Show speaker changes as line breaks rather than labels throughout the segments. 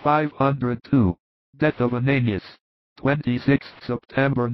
502. Death of Ananias. 26th September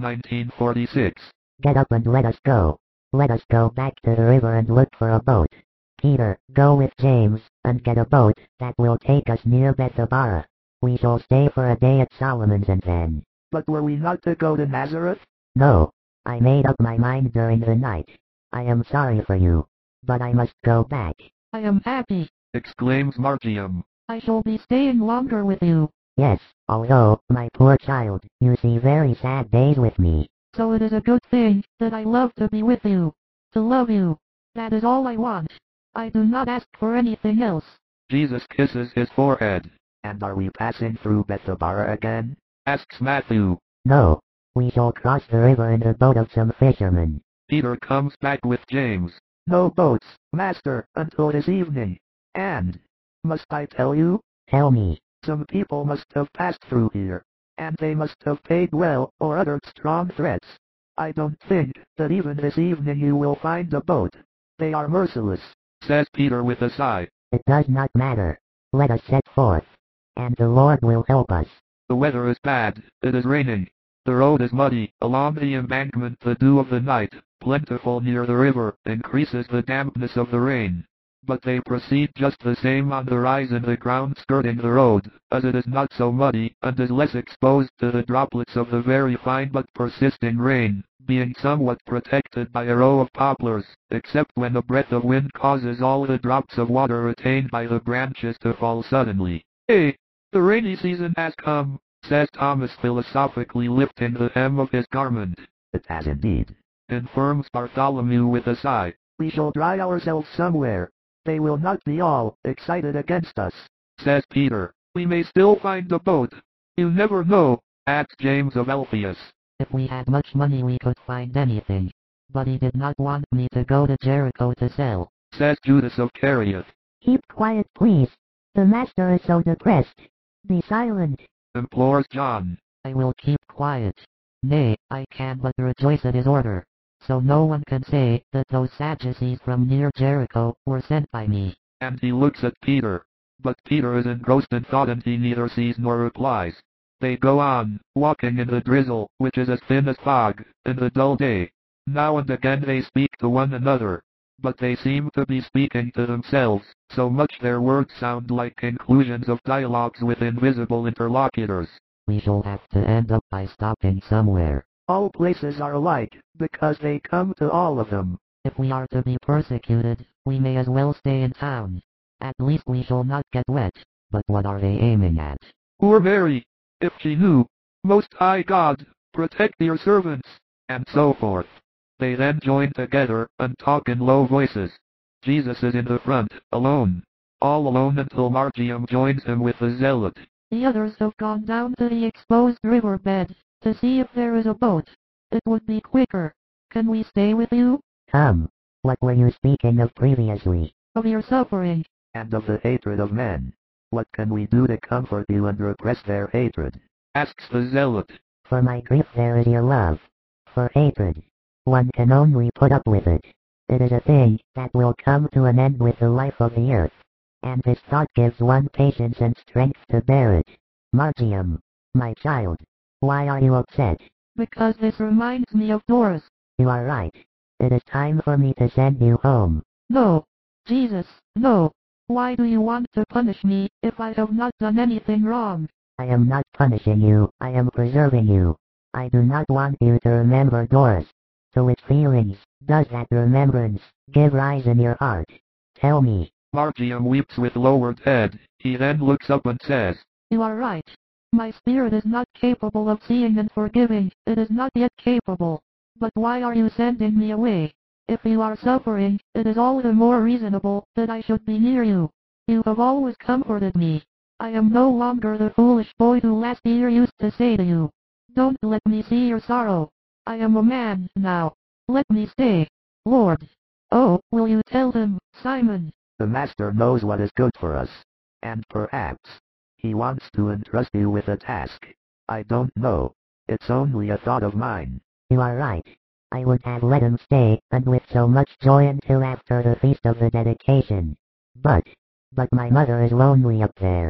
1946.
Get up and let us go. Let us go back to the river and look for a boat. Peter, go with James, and get a boat that will take us near Bethabara. We shall stay for a day at Solomon's and then...
But were we not to go to Nazareth?
No. I made up my mind during the night. I am sorry for you. But I must go back.
I am happy.
Exclaims Marcium.
I shall be staying longer with you.
Yes, although, my poor child, you see very sad days with me.
So it is a good thing that I love to be with you. To love you. That is all I want. I do not ask for anything else.
Jesus kisses his forehead.
And are we passing through Bethabara again?
Asks Matthew.
No. We shall cross the river in the boat of some fishermen.
Peter comes back with James.
No boats, Master, until it is evening. And, must I tell you?
Tell me.
Some people must have passed through here, and they must have paid well or uttered strong threats. I don't think that even this evening you will find a boat. They are merciless,
says Peter with a sigh.
It does not matter. Let us set forth, and the Lord will help us.
The weather is bad, it is raining. The road is muddy, along the embankment the dew of the night, plentiful near the river, increases the dampness of the rain. But they proceed just the same on the rise in the ground skirting the road, as it is not so muddy, and is less exposed to the droplets of the very fine but persisting rain, being somewhat protected by a row of poplars, except when a breath of wind causes all the drops of water retained by the branches to fall suddenly. Hey, the rainy season has come, says Thomas philosophically, lifting the hem of his garment.
It has indeed,
infirms Bartholomew with a sigh.
We shall dry ourselves somewhere. They will not be all excited against us,
says Peter. We may still find a boat. You never know, adds James of Alphaeus.
If we had much money we could find anything. But he did not want me to go to Jericho to sell,
says Judas of Kerioth.
Keep quiet, please. The master is so depressed. Be silent,
implores John.
I will keep quiet. Nay, I can but rejoice at his order. So no one can say that those Sadducees from near Jericho were sent by me.
And he looks at Peter. But Peter is engrossed in thought and he neither sees nor replies. They go on, walking in the drizzle, which is as thin as fog, in the dull day. Now and again they speak to one another. But they seem to be speaking to themselves, so much their words sound like conclusions of dialogues with invisible interlocutors.
We shall have to end up by stopping somewhere.
All places are alike, because they come to all of them.
If we are to be persecuted, we may as well stay in town. At least we shall not get wet. But what are they aiming at?
Poor Mary, if she knew. Most High God, protect your servants, and so forth. They then join together, and talk in low voices. Jesus is in the front, alone. All alone until Marcium joins him with the zealot.
The others have gone down to the exposed riverbed, to see if there is a boat. It would be quicker. Can we stay with you?
Come. What were you speaking of previously?
Of your suffering.
And of the hatred of men. What can we do to comfort you and repress their hatred?
Asks the zealot.
For my grief there is your love. For hatred, one can only put up with it. It is a thing that will come to an end with the life of the earth. And this thought gives one patience and strength to bear it. Marcium, my child. Why are you upset?
Because this reminds me of Doris.
You are right. It is time for me to send you home.
No. Jesus, no. Why do you want to punish me, if I have not done anything wrong?
I am not punishing you, I am preserving you. I do not want you to remember Doris. To which feelings does that remembrance give rise in your heart? Tell me.
Marcium weeps with lowered head. He then looks up and says,
You are right. My spirit is not capable of seeing and forgiving, it is not yet capable. But why are you sending me away? If you are suffering, it is all the more reasonable that I should be near you. You have always comforted me. I am no longer the foolish boy who last year used to say to you, don't let me see your sorrow. I am a man now. Let me stay. Lord. Oh, will you tell him, Simon?
The Master knows what is good for us. And perhaps he wants to entrust you with a task. I don't know. It's only a thought of mine.
You are right. I would have let him stay, and with so much joy until after the feast of the dedication. But my mother is lonely up there.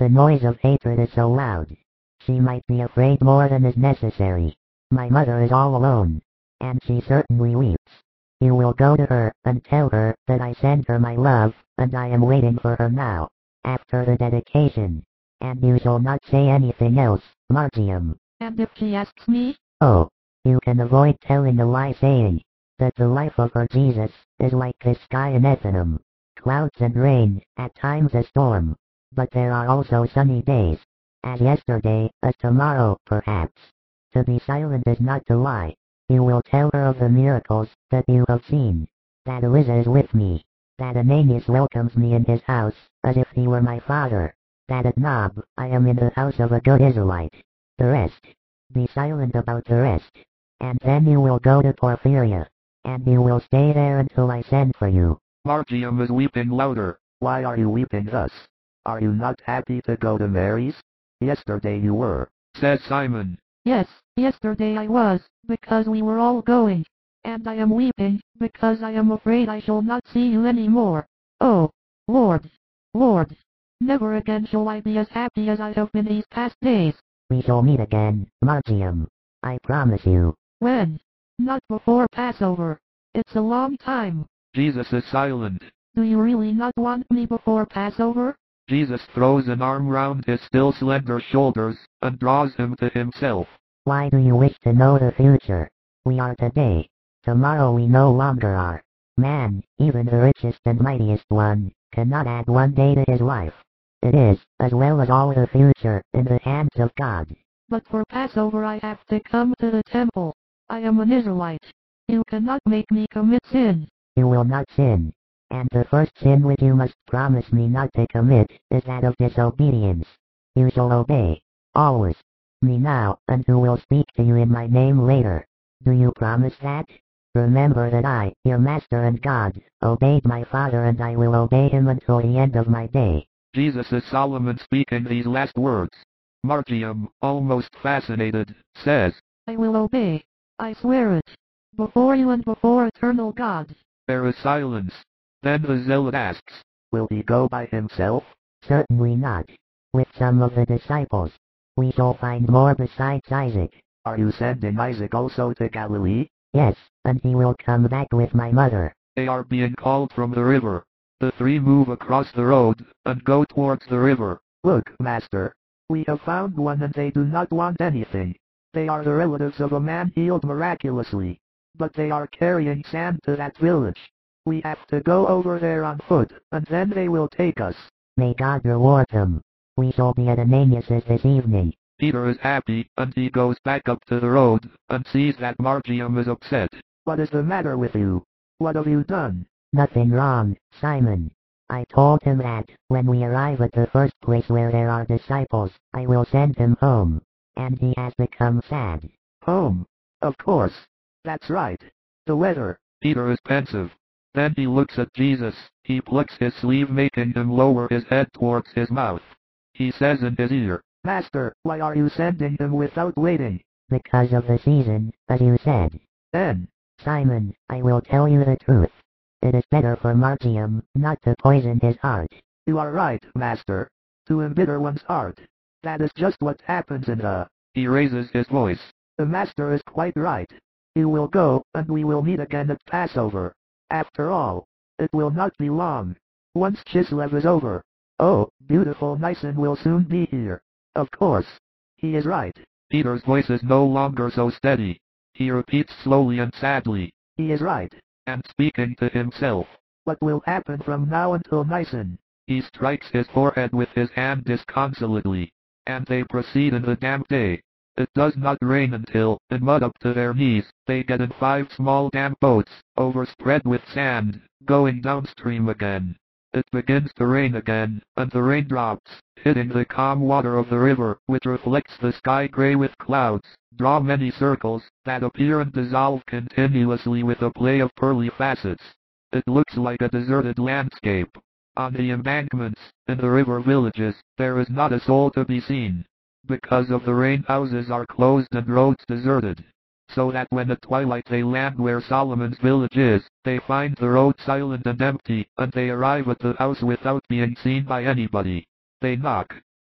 The noise of hatred is so loud. She might be afraid more than is necessary. My mother is all alone, and she certainly weeps. You will go to her, and tell her that I send her my love, and I am waiting for her now, after the dedication. And you shall not say anything else, Margium.
And if she asks me?
Oh, you can avoid telling a lie saying that the life of our Jesus is like the sky in Ethanum. Clouds and rain, at times a storm. But there are also sunny days. As yesterday, as tomorrow, perhaps. To be silent is not to lie. You will tell her of the miracles that you have seen. That Eliza is with me. That Ananias welcomes me in his house, as if he were my father. That at Nob, I am in the house of a good Israelite. The rest. Be silent about the rest. And then you will go to Porphyria. And you will stay there until I send for you.
Margium is weeping louder.
Why are you weeping thus? Are you not happy to go to Mary's? Yesterday you were,
says Simon.
Yes, yesterday I was, because we were all going. And I am weeping, because I am afraid I shall not see you any more. Oh, Lord, Lord, never again shall I be as happy as I have been these past days.
We shall meet again, Margium. I promise you.
When? Not before Passover. It's a long time.
Jesus is silent.
Do you really not want me before Passover?
Jesus throws an arm round his still slender shoulders, and draws him to himself.
Why do you wish to know the future? We are today. Tomorrow we no longer are. Man, even the richest and mightiest one, cannot add one day to his life. It is, as well as all the future, in the hands of God.
But for Passover I have to come to the temple. I am an Israelite. You cannot make me commit sin.
You will not sin. And the first sin which you must promise me not to commit is that of disobedience. You shall obey, always, me now, and who will speak to you in my name later. Do you promise that? Remember that I, your master and God, obeyed my Father, and I will obey him until the end of my day.
Jesus is Solomon speaking these last words. Margium, almost fascinated, says,
I will obey. I swear it. Before you and before eternal God.
There is silence. Then the zealot asks,
will he go by himself?
Certainly not. With some of the disciples. We shall find more besides Isaac.
Are you sending Isaac also to Galilee?
Yes, and he will come back with my mother.
They are being called from the river. The three move across the road, and go towards the river.
Look, Master. We have found one, and they do not want anything. They are the relatives of a man healed miraculously. But they are carrying sand to that village. We have to go over there on foot, and then they will take us.
May God reward them. We shall be at Ananias's this evening.
Peter is happy, and he goes back up to the road, and sees that Margium is upset.
What is the matter with you? What have you done?
Nothing wrong, Simon. I told him that, when we arrive at the first place where there are disciples, I will send him home. And he has become sad.
Home? Of course. That's right. The weather.
Peter is pensive. Then he looks at Jesus. He plucks his sleeve, making him lower his head towards his mouth. He says in his ear,
Master, why are you sending him without waiting?
Because of the season, as you said.
Then,
Simon, I will tell you the truth. It is better for Margium not to poison his heart.
You are right, Master. To embitter one's heart. That is just what happens in the...
He raises his voice.
The Master is quite right. You will go, and we will meet again at Passover. After all, it will not be long. Once Chislev is over. Oh, beautiful Nisan will soon be here. Of course. He is right.
Peter's voice is no longer so steady. He repeats slowly and sadly.
He is right.
And speaking to himself.
What will happen from now until Nisan?
He strikes his forehead with his hand disconsolately. And they proceed in the damp day. It does not rain until, in mud up to their knees, they get in 5 small damp boats, overspread with sand, going downstream again. It begins to rain again, and the raindrops, hitting the calm water of the river, which reflects the sky gray with clouds, draw many circles, that appear and dissolve continuously with a play of pearly facets. It looks like a deserted landscape. On the embankments, in the river villages, there is not a soul to be seen. Because of the rain, houses are closed and roads deserted. So that when at twilight they land where Solomon's village is, they find the road silent and empty, and they arrive at the house without being seen by anybody. They knock.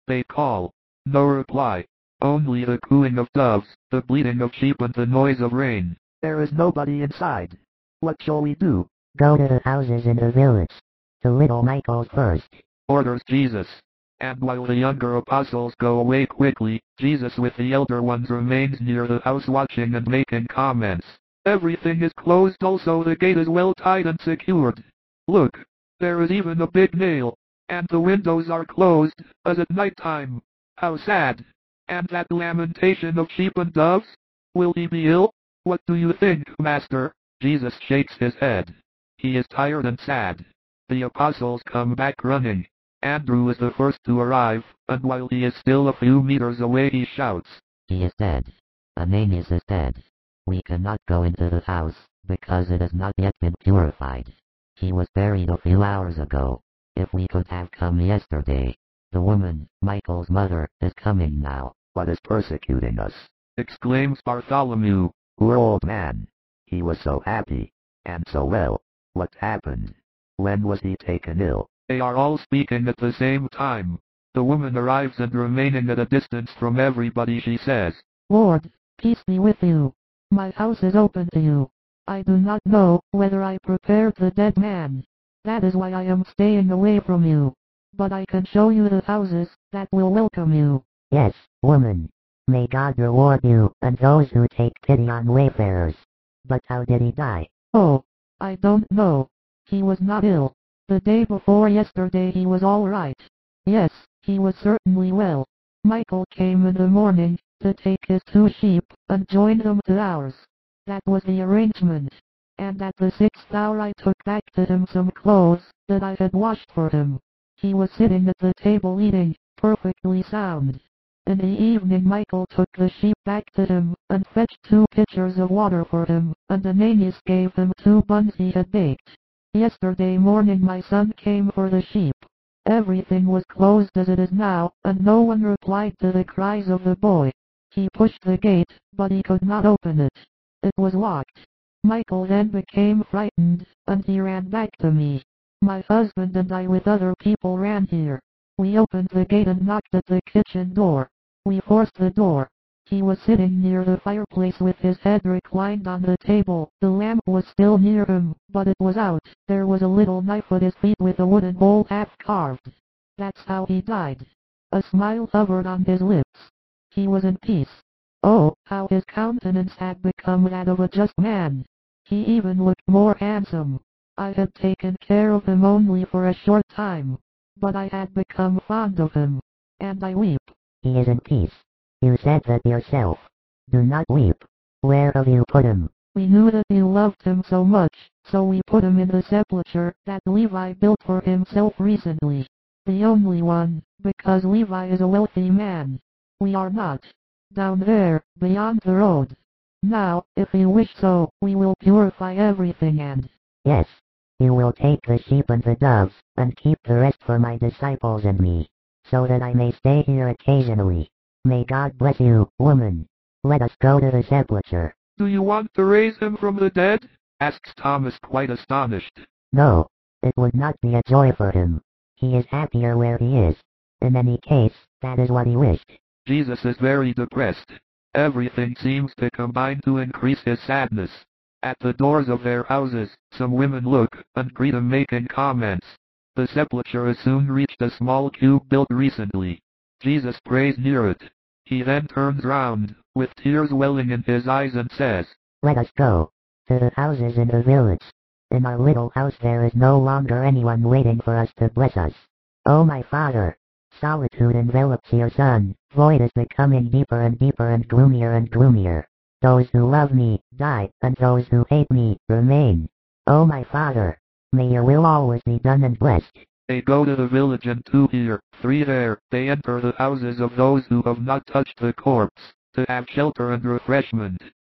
They call. No reply. Only the cooing of doves, the bleating of sheep and the noise of rain.
There is nobody inside. What shall we do?
Go to the houses in the village. To little Michael's first.
Orders Jesus. And while the younger apostles go away quickly, Jesus with the elder ones remains near the house watching and making comments. Everything is closed, also the gate is well tied and secured. Look, there is even a big nail. And the windows are closed, as at night time. How sad. And that lamentation of sheep and doves? Will he be ill? What do you think, Master? Jesus shakes his head. He is tired and sad. The apostles come back running. Andrew is the first to arrive, and while he is still a few meters away he shouts,
He is dead. Ananias is dead. We cannot go into the house, because it has not yet been purified. He was buried a few hours ago. If we could have come yesterday. The woman, Michael's mother, is coming now.
What is persecuting us?
exclaims Bartholomew.
Poor old man. He was so happy. And so well. What happened? When was he taken ill?
They are all speaking at the same time. The woman arrives and remaining at a distance from everybody she says,
Lord, peace be with you. My house is open to you. I do not know whether I prepared the dead man. That is why I am staying away from you. But I can show you the houses that will welcome you.
Yes, woman. May God reward you and those who take pity on wayfarers. But how did he die?
Oh, I don't know. He was not ill. The day before yesterday he was all right. Yes, he was certainly well. Michael came in the morning to take his 2 sheep and join them to ours. That was the arrangement. And at the 6th hour I took back to him some clothes that I had washed for him. He was sitting at the table eating, perfectly sound. In the evening Michael took the sheep back to him and fetched 2 pitchers of water for him, and Ananias gave him 2 buns he had baked. Yesterday morning my son came for the sheep. Everything was closed as it is now, and no one replied to the cries of the boy. He pushed the gate, but he could not open it. It was locked. Michael then became frightened, and he ran back to me. My husband and I with other people ran here. We opened the gate and knocked at the kitchen door. We forced the door. He was sitting near the fireplace with his head reclined on the table. The lamp was still near him, but it was out. There was a little knife at his feet with a wooden bowl half carved. That's how he died. A smile hovered on his lips. He was in peace. Oh, how his countenance had become that of a just man. He even looked more handsome. I had taken care of him only for a short time, but I had become fond of him, and I weep.
He is in peace. You said that yourself. Do not weep. Where have you put him?
We knew that you loved him so much, so we put him in the sepulchre that Levi built for himself recently. The only one, because Levi is a wealthy man. We are not. Down there, beyond the road. Now, if you wish so, we will purify everything and...
Yes. You will take the sheep and the doves, and keep the rest for my disciples and me, so that I may stay here occasionally. May God bless you, woman. Let us go to the sepulchre.
Do you want to raise him from the dead? asks Thomas quite astonished.
No, it would not be a joy for him. He is happier where he is. In any case, that is what he wished.
Jesus is very depressed. Everything seems to combine to increase his sadness. At the doors of their houses, some women look and greet him making comments. The sepulchre is soon reached, a small cube built recently. Jesus prays near it. He then turns round, with tears welling in his eyes, and says,
Let us go to the houses in the village. In our little house there is no longer anyone waiting for us to bless us. Oh my Father, solitude envelops your Son, void is becoming deeper and deeper and gloomier. Those who love me, die, and those who hate me, remain. Oh my Father, may your will always be done and blessed.
They go to the village, and 2 here, 3 there. They enter the houses of those who have not touched the corpse, to have shelter and refreshment.